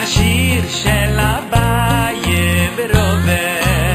השיר של אביי ורובה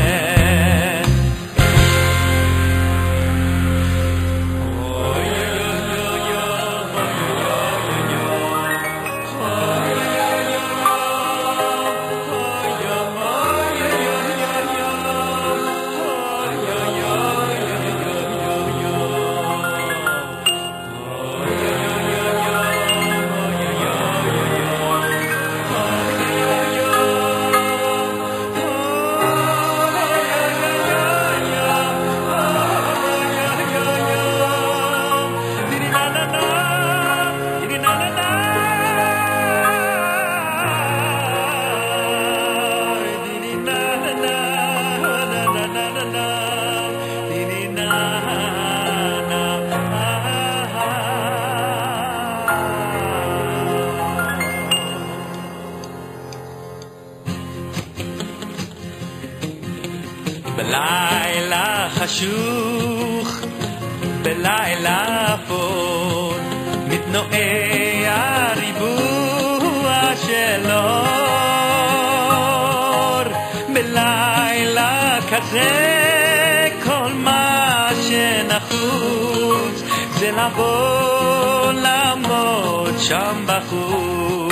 בלילה חשוך, בלילה אפור, מתנועע הריבוע של אור. בלילה כזה כל מה שנחוץ זה לבוא לעמוד שם בחוץ.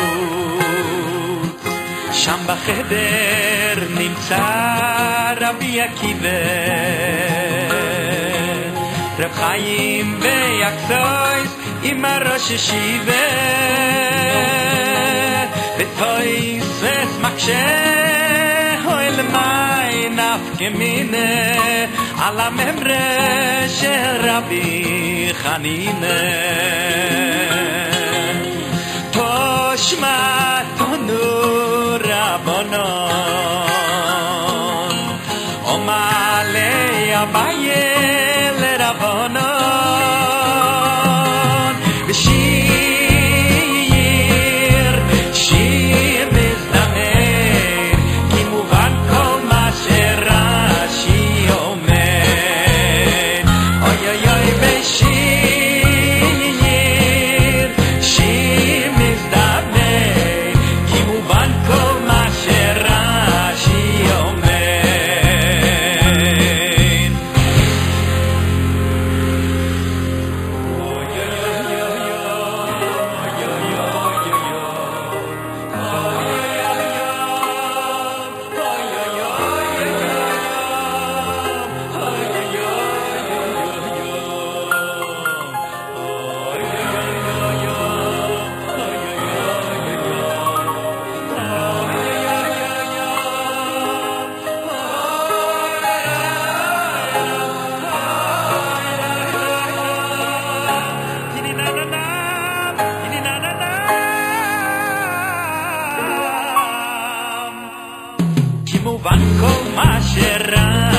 שם בחדר נמצא רבי עקיבא, רב חיים ויקסויס עם הראש ישיבה, ותויסס מקשה אוהל מי נפקא מינה על הממרה של רבי חנינא. תושמע תנו רבנון, אומלי אביי לרבנון, ושיר, שיר מזדמן, כי מובן כל מה שרש"י אומר. אוי אוי אוי ושיר, שיר מזדמן, כי מובן כל מה שרש"י אומר. מובן כל מה שרע